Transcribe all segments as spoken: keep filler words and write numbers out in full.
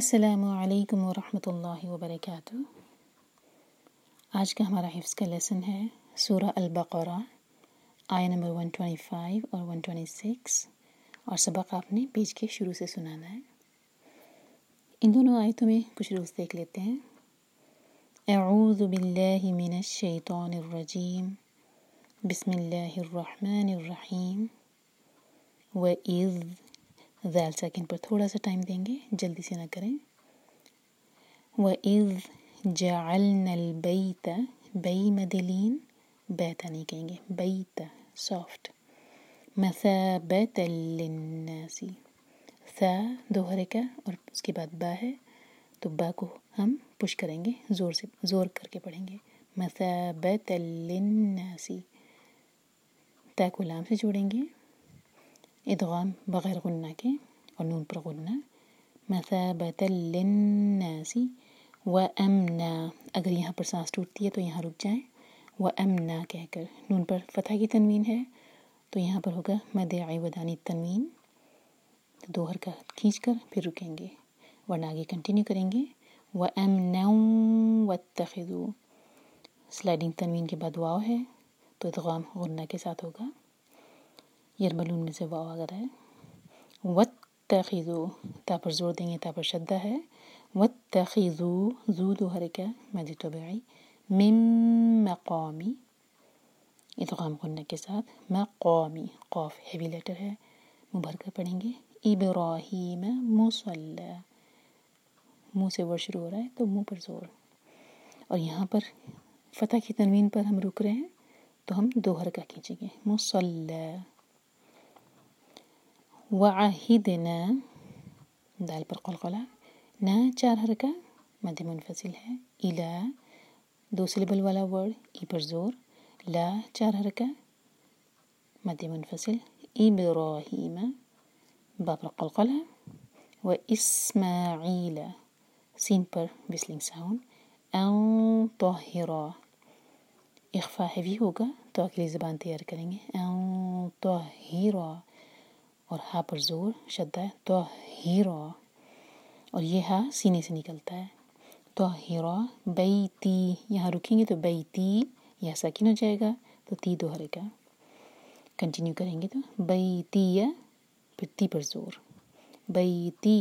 السلام علیکم ورحمۃ اللہ وبرکاتہ۔ آج کا ہمارا حفظ کا لیسن ہے سورہ البقرہ، آیہ نمبر ایک سو پچیس اور ایک سو چھبیس، اور سبق آپ نے پیج کے شروع سے سنانا ہے۔ ان دونوں آیتوں میں کچھ روز دیکھ لیتے ہیں۔ اعوذ باللہ من الشیطان الرجیم، بسم اللہ الرحمن الرحیم۔ وَإِذْ، ذال ساکن پر تھوڑا سا ٹائم دیں گے، جلدی سے نہ کریں۔ وَإِذْ جَعَلْنَا الْبَيْتَ، بَی مدلین، بیتا نہیں کہیں گے، بیتا سافٹ، مَثَابَةً لِلنَّاسِ، ثا دو حرکہ اور اس کے بعد با ہے تو با کو ہم پش کریں گے، زور سے زور کر کے پڑھیں گے، مَثَابَةً لِلنَّاسِ۔ تا کو لام سے جوڑیں گے، ادغام بغیر غنہ کے اور نون پر غنہ، مثابۃ للناس وامنا۔ اگر یہاں پر سانس ٹوٹتی ہے تو یہاں رک جائیں، وامنا کہہ کر۔ نون پر فتح کی تنوین ہے تو یہاں پر ہوگا مد عوضانی تنوین، دو حرکات کھینچ کر پھر رکیں گے، ورنہ آگے کنٹینیو کریں گے۔ وامنا واتخذوا، سلائڈنگ تنوین کے بعد واو ہے تو ادغام غنہ کے ساتھ ہوگا، یرملون میں سے واو آ رہا ہے۔ واتخذوا، تا پر زور دیں گے، تا پر شدہ ہے۔ واتخذوا، زو دو حرکہ مد طبیعی، من مقامی، ادغام غنہ کے ساتھ، مقامی، قاف ہیوی لیٹر ہے، منہ بھر کر پڑھیں گے۔ ابراہیم مصلی، منہ سے ورڈ شروع ہو رہا ہے تو منہ پر زور، اور یہاں پر فتح کی تنوین پر ہم رک رہے ہیں تو ہم دو حرکہ کھینچیں گے، مصلی۔ وعہدنا، دال پر قلقلہ، نا چار حرکہ مد منفصل ہے، الا دو سلیبل والا ورڈ، ای پر زور، لا چار حرکہ مد منفصل، ابراہیم، با پر قلقلہ، و اسماعیل، سین پر وسلنگ ساؤنڈ، ان طہرا، اخفا ہیوی ہوگا تو اگلی زبان تیار کریں گے، ان طہرا، اور ہا پر زور شدہ، طہرا، اور یہ ہا سینے سے نکلتا ہے، طہرا بیتی، یہاں رکیں گے تو بیتی، یہ ساکن ہو جائے گا تو تی دو حرکہ، کنٹینیو کریں گے تو بیتی، پھر تی پر زور، بیتی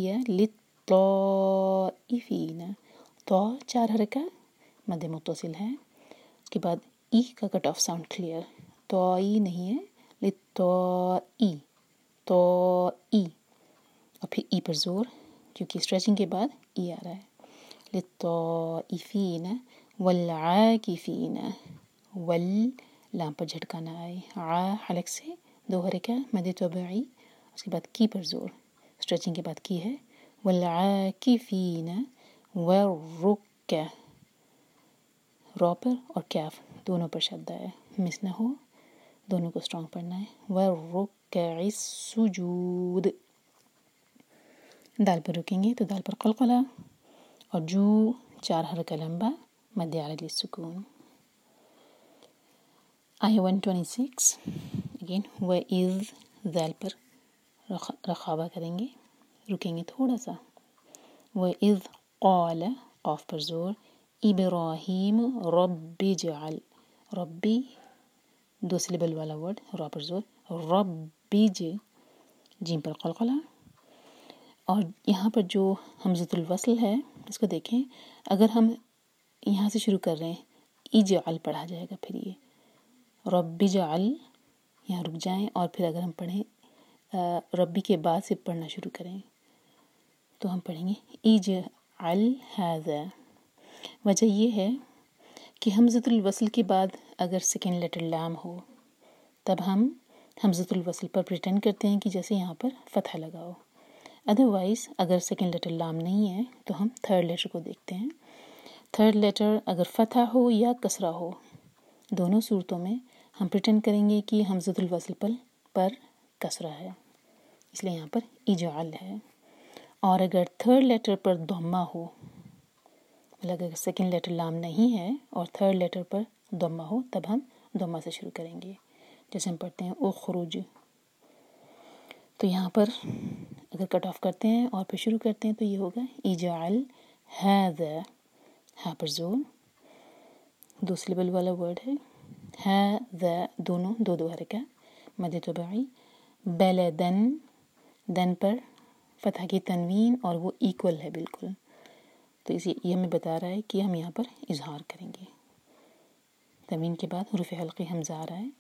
للطائفین، تو چار حرکہ مد متصل ہے، اس کے بعد ای کا کٹ آف ساؤنڈ کلیئر، توئی نہیں ہے، للطائی، تو ای، اور پھر ای پر زور کیونکہ اسٹریچنگ کے بعد ای آ رہا ہے، للطائفین والعاکفین، وال لام پر جھٹکا نہ آئے، عا حلق سے دو حرکہ مد طبیعی، اس کے بعد کی پر زور، اسٹریچنگ کے بعد کی ہے، والعاکفین والرکع، را پر اور کیف دونوں پر شدہ ہے، مس نہ ہو، دونوں کو اسٹرانگ پڑھنا ہے، والرکع السجود، دال پر رکیں گے تو دال پر قلقلہ اور جو چار حرکہ لمبا مد علی السکون۔ آیہ ایک سو چھبیس، اگین وَإِذْ، ذال پر رخاوہ کریں گے، رکیں گے تھوڑا سا، وَإِذْ قَالَ، قاف پر زور، ابراہیم رب اجعل، ربی دو سلیبل والا ورڈ، را پر زور، رب اج، جیم پر قلقلہ، اور یہاں پر جو حمزۃ الوصل ہے اس کو دیکھیں، اگر ہم یہاں سے شروع کر رہے ہیں اجعل پڑھا جائے گا، پھر یہ رب اجعل، یہاں رک جائیں، اور پھر اگر ہم پڑھیں ربی کے بعد سے پڑھنا شروع کریں تو ہم پڑھیں گے اجعل ھذا۔ وجہ یہ ہے کہ حمزۃ الوصل کے بعد اگر سیکنڈ لیٹر لام ہو تب ہم حمزۃ الوصل پر پریٹینڈ کرتے ہیں کہ جیسے یہاں پر فتحہ لگا ہو، ادروائز اگر سیکنڈ لیٹر لام نہیں ہے تو ہم تھرڈ لیٹر کو دیکھتے ہیں، تھرڈ لیٹر اگر فتحہ ہو یا کسرہ ہو، دونوں صورتوں میں ہم پریٹینڈ کریں گے کہ حمزۃ الوصل پر پر کسرہ ہے، اس لیے یہاں پر اجعل ہے، اور اگر تھرڈ لیٹر پر ضمہ ہو، مطلب اگر سیکنڈ لیٹر لام نہیں ہے اور تھرڈ لیٹر پر ضمہ ہو تب ہم ضمہ سے شروع کریں گے، جیسے ہم پڑھتے ہیں اخرج، تو یہاں پر اگر کٹ آف کرتے ہیں اور پھر شروع کرتے ہیں تو یہ ہوگا اجعل هذا، ہا پر زور، دو سلیبل والا ورڈ ہے، هذا دونوں دو دو حرکہ مد طبعی، بلدن دن پر فتح کی تنوین اور وہ ایکول ہے بالکل، تو اسی یہ ہمیں بتا رہا ہے کہ ہم یہاں پر اظہار کریں گے. تنوین کے بعد حروف حلقی حمزہ آ رہا ہے.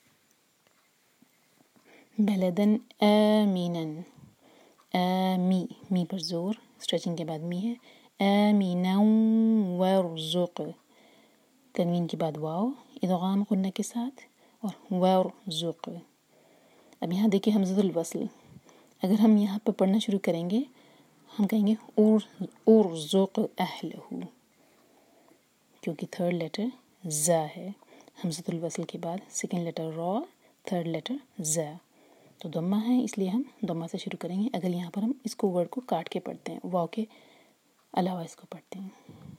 بلدن آمیناً، آمی می پر زور، اسٹریچنگ کے بعد می ہے، آمیناً وارزق، تنوین کے بعد واو ادغام غنہ کے ساتھ اور وارزق. اب یہاں دیکھیں حمزۃ الوصل، اگر ہم یہاں پر پڑھنا شروع کریں گے ہم کہیں گے ارزق اہلہ، کیونکہ تھرڈ لیٹر زا ہے، حمزۃ الوصل کے بعد سیکنڈ لیٹر را، تھرڈ لیٹر زا، تو ضمہ ہے اس لیے ہم ضمہ سے شروع کریں گے. اگر یہاں پر ہم اس کو ورڈ کو کاٹ کے پڑھتے ہیں، واو کے علاوہ اس کو پڑھتے ہیں،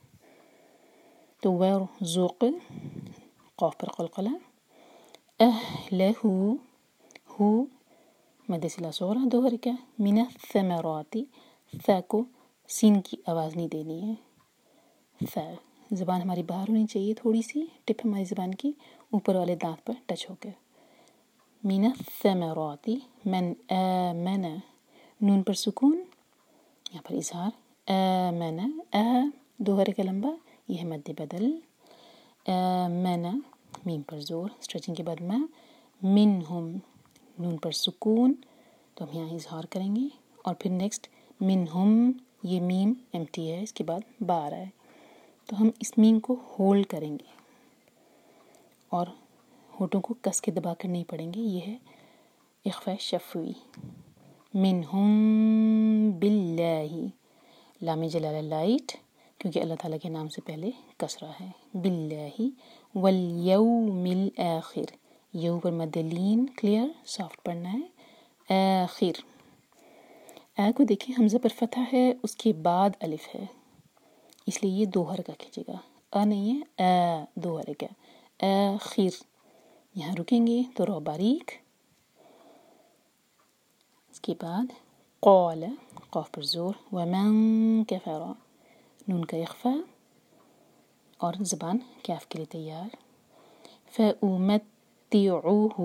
تو ورزق قاف پر قلقلہ، اہلہ ہو مد صلہ صغرى دو حرکہ، من الثمرات، ثا کو سین کی آواز نہیں دینی ہے، ثا زبان ہماری باہر ہونی چاہیے، تھوڑی سی ٹپ ہماری زبان کی اوپر والے دانت پر ٹچ ہو کر. من الثمرات، من آمن، نون پر سکون، یہاں پر اظہار، آمن، آ دو حرکہ لمبا، یہ ہے مد بدل، آمن میم پر زور، اسٹریچنگ کے بعد ما، منہم نون پر سکون، تو ہم یہاں اظہار کریں گے. اور پھر نیکسٹ منہم، یہ میم ایمٹی ہے، اس کے بعد با آ رہا ہے، تو ہم اس میم کو ہولڈ کریں گے اور ہونٹوں کو کس کے دبا کر نہیں پڑھیں گے، یہ ہے اخفاء شفوی. منہم باللہ، لام جلالہ لائٹ، کیونکہ اللہ تعالیٰ کے نام سے پہلے کسرہ ہے، باللہ، والیوم الآخر، یو پر مد لین کلیئر سافٹ پڑھنا ہے، آخر، آ کو دیکھیں حمزہ پر فتح ہے، اس کے بعد الف ہے، اس لیے یہ دو حرکہ کھینچے گا، آ نہیں ہے، آ دو حرکہ، آخر، یہاں رکیں گے تو رو باریک، اس کے بعد قال قاف پر زور، ومن کفر، نون کا اخفاء اور زبان کیف کے لیے تیار، فأمتعه،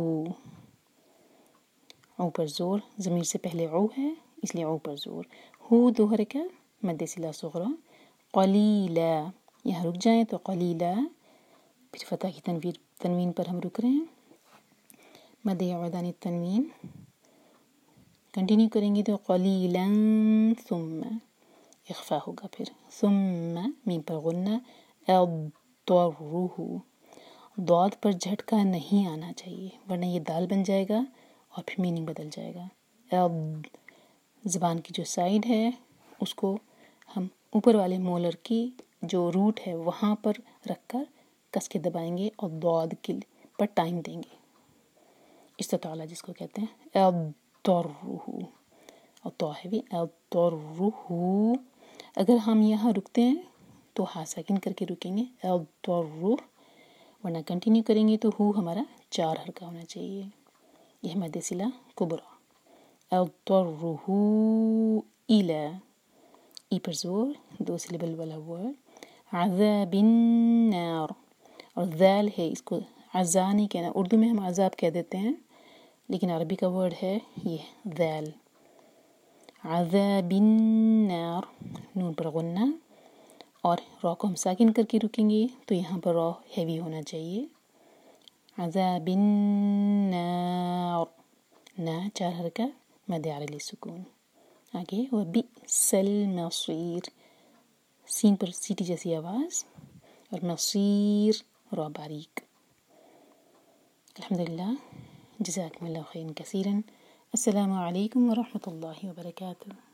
او پر زور، ضمیر سے پہلے او ہے اس لیے او پر زور، ہو دو حرکہ مد صلہ صغرى، قلیلا، یہاں رک جائیں تو قلیلا، پھر فتح کی تنوین تنوین پر ہم رک رہے ہیں، مد عدانی تنوین کنٹینیو کریں گے تو قلیلا ثم اخفاء ہوگا، پھر ثم میم پر غنہ، اضطرہ، ضاد پر جھٹکا نہیں آنا چاہیے ورنہ یہ دال بن جائے گا اور پھر میننگ بدل جائے گا. اض، زبان کی جو سائڈ ہے اس کو ہم اوپر والے مولر کی جو روٹ ہے وہاں پر رکھ کر کس کے دبائیں گے اور ضاد کے پر ٹائم دیں گے، استطالہ جس کو کہتے ہیں، اضطرہ، اور تو ہے بھی اضطرہ. اگر ہم یہاں رکتے ہیں تو ہا ساکن کر کے رکیں گے، اضطرہ، ورنہ کنٹینیو کریں گے تو ہو ہمارا چار حرکہ ہونا چاہیے، یہ مد صلہ کبریٰ، اضطرہ الی، ای پر زور، دو سلیبل والا ورڈ، عذاب النار، اور ذال ہے، اس کو عذا نہیں کہنا، اردو میں ہم عذاب کہہ دیتے ہیں لیکن عربی کا ورڈ ہے یہ ذال، عذاب النار، نون پر غنہ اور را کو ہم ساکن کر کے رکیں گے تو یہاں پر را ہیوی ہونا چاہیے، عذاب النار، نا چار حرکہ مد علی سکون. آگے وبئس المصیر، سین پر سیٹی جیسی آواز اور مصیر را باریک. الحمدللہ، جزاکم اللہ خیرا کثیرا، السلام علیکم ورحمۃ اللہ وبرکاتہ.